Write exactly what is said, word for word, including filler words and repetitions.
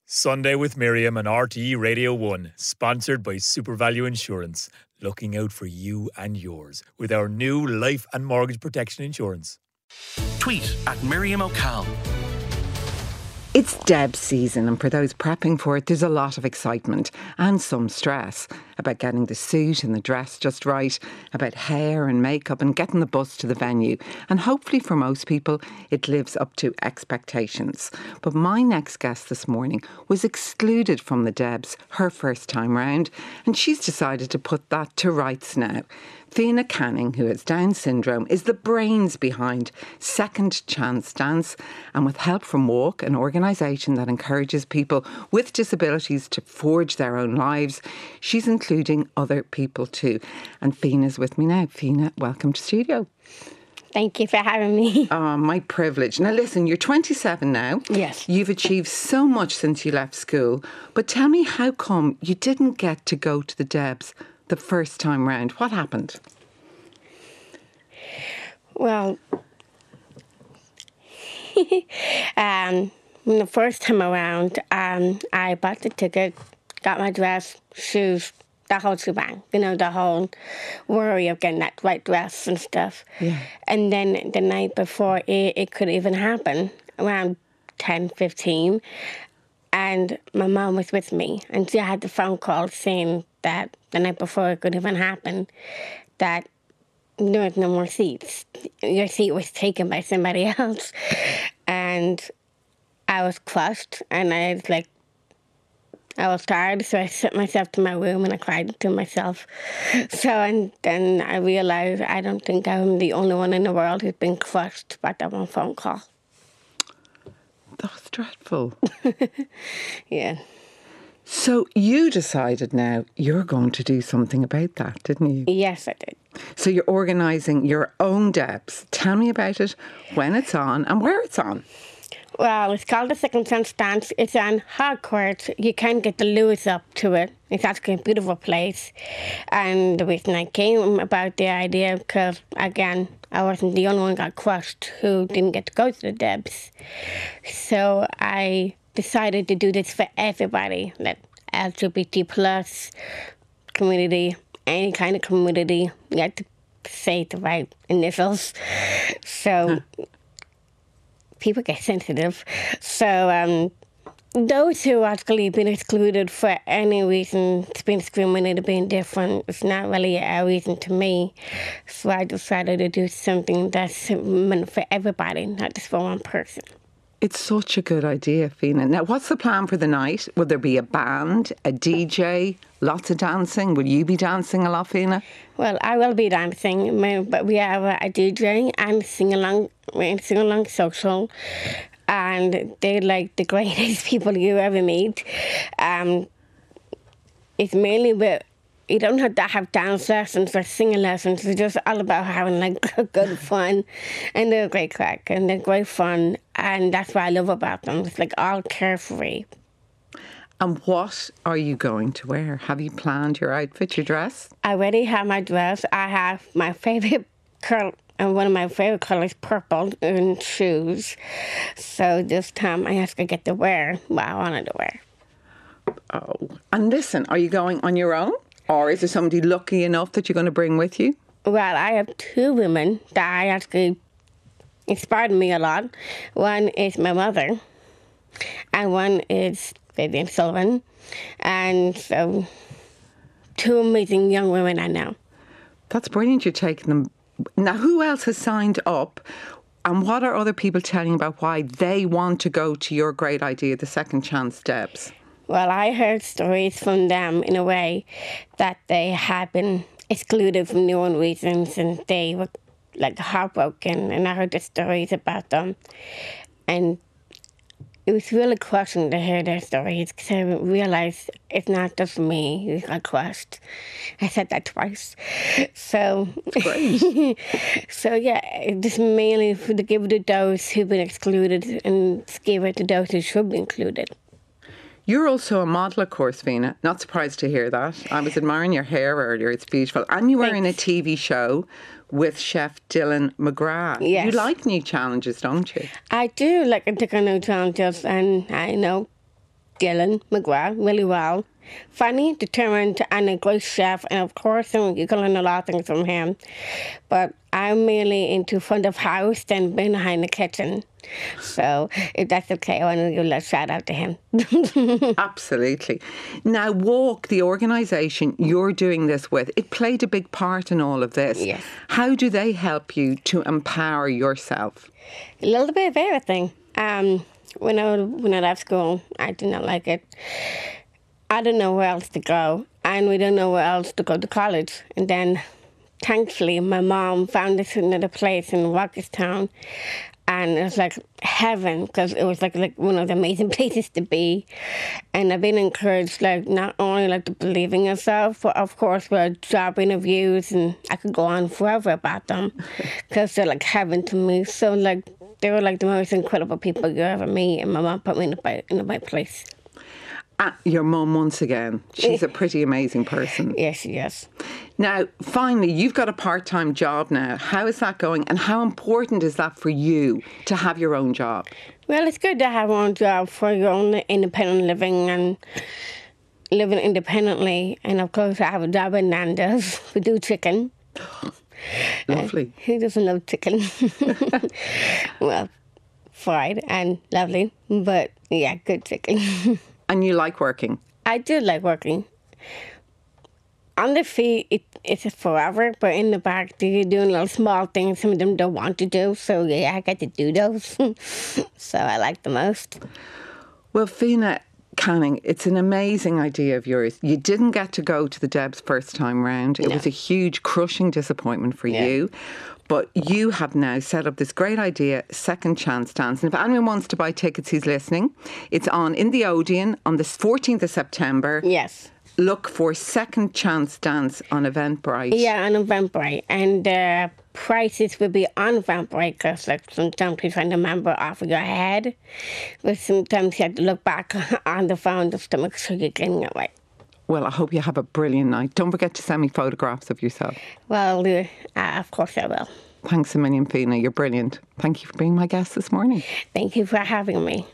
Sunday with Miriam on R T E Radio one, sponsored by SuperValue Insurance, looking out for you and yours with our new life and mortgage protection insurance. Tweet at Miriam O'Call. It's Deb season, and for those prepping for it, there's a lot of excitement and some stress about getting the suit and the dress just right, about hair and makeup and getting the bus to the venue. And hopefully for most people, it lives up to expectations. But my next guest this morning was excluded from the Debs her first time round, and she's decided to put that to rights now. Fiona Canning, who has Down syndrome, is the brains behind Second Chance Dance, and with help from Walk, an organisation that encourages people with disabilities to forge their own lives, she's including other people too. And Fiona's with me now. Fiona, welcome to studio. Thank you for having me. Oh, my privilege. Now listen, you're twenty-seven now. Yes. You've achieved so much since you left school, but tell me, how come you didn't get to go to the Debs the first time round? What happened? Well, um, the first time around, um, I bought the ticket, got my dress, shoes, the whole shebang. You know, the whole worry of getting that right dress and stuff. Yeah. And then the night before it, it could even happen, around ten, fifteen, and my mom was with me, and she had the phone call saying that the night before it could even happen, that there was no more seats. Your seat was taken by somebody else. And I was crushed, and I was like, I was tired, so I sent myself to my room and I cried to myself. So, and then I realized I don't think I'm the only one in the world who's been crushed by that one phone call. That's dreadful. Yeah. So you decided now you're going to do something about that, didn't you? Yes, I did. So you're organising your own Debs. Tell me about it, when it's on and where it's on. Well, it's called the Second Chance Dance. It's on Harcourt. You can't get the Lewis up to it. It's actually a beautiful place. And the reason I came about the idea, because, again, I wasn't the only one who got crushed who didn't get to go to the Debs. So I decided to do this for everybody, like L G B T plus community, any kind of community. You have to say the right initials. So people get sensitive. So um, those who actually been excluded for any reason, it's been discriminated, being different, it's not really a reason to me. So I decided to do something that's meant for everybody, not just for one person. It's such a good idea, Fiona. Now, what's the plan for the night? Will there be a band, a D J, lots of dancing? Will you be dancing a lot, Fiona? Well, I will be dancing, but we have a D J and sing-along, sing-along social, and they're like the greatest people you ever meet. Um, it's mainly with, you don't have to have dance lessons or singing lessons. It's just all about having like good fun, and they're great crack and they're great fun, and that's what I love about them. It's like all carefree. And what are you going to wear? Have you planned your outfit, your dress? I already have my dress. I have my favorite curl, and one of my favorite colors, purple, and shoes. So this time I have to get to wear what I wanted to wear. Oh, and listen, are you going on your own? Or is there somebody lucky enough that you're going to bring with you? Well, I have two women that I actually inspired me a lot. One is my mother, and one is Vivian Sullivan. And so, two amazing young women I know. That's brilliant, you're taking them. Now, who else has signed up? And what are other people telling you about why they want to go to your great idea, the Second Chance Debs? Well, I heard stories from them in a way that they had been excluded from their own reasons, and they were like heartbroken, and I heard the stories about them. And it was really crushing to hear their stories, because I realized it's not just me who got crushed. I said that twice. So, Great. So yeah, just mainly for to give it to those who've been excluded and give it to those who should be included. You're also a model, of course, Fiona. Not surprised to hear that. I was admiring your hair earlier. It's beautiful. And you were in a T V show with Chef Dylan McGrath. Yes. You like new challenges, don't you? I do like to take on new challenges, and I know Dylan McGrath really well. Funny, determined, and a great chef. And of course, um, you can learn a lot of things from him. But I'm mainly into front of house than being behind the kitchen. So if that's okay, I want to give a shout out to him. Absolutely. Now, Walk, the organisation you're doing this with, it played a big part in all of this. Yes. How do they help you to empower yourself? A little bit of everything. Um, when I when I left school, I did not like it. I didn't know where else to go, and we didn't know where else to go to college. And then, thankfully, my mom found us another place in Rockestown, and it was like heaven, because it was like like one of the amazing places to be. And I've been encouraged, like not only like to believe in yourself, but of course with job interviews, and I could go on forever about them, because they're like heaven to me. So like they were like the most incredible people you ever meet, and my mom put me in the right, in the right place. Ah, your mum, once again, she's a pretty amazing person. Yes, yes. Now, finally, you've got a part-time job now. How is that going, and how important is that for you to have your own job? Well, it's good to have your own job for your own independent living and living independently. And of course, I have a job in Nando's. We do chicken. Lovely. Uh, who doesn't love chicken? Well, fried and lovely, but yeah, good chicken. And you like working? I do like working. On the feet, it, it's forever, but in the back, you're doing little small things some of them don't want to do. So, yeah, I get to do those. So I like the most. Well, Fiona Canning, it's an amazing idea of yours. You didn't get to go to the Debs first time round. It No. was a huge, crushing disappointment for Yeah. you. But you have now set up this great idea, Second Chance Dance. And if anyone wants to buy tickets who's listening, it's on in the Odeon on the fourteenth of September. Yes. Look for Second Chance Dance on Eventbrite. Yeah, on Eventbrite. And uh, prices will be on Eventbrite, because like, sometimes you find a member off of your head. But sometimes you have to look back on the phone just to make sure you're getting it right. Well, I hope you have a brilliant night. Don't forget to send me photographs of yourself. Well, uh, of course I will. Thanks a million, Fiona. You're brilliant. Thank you for being my guest this morning. Thank you for having me.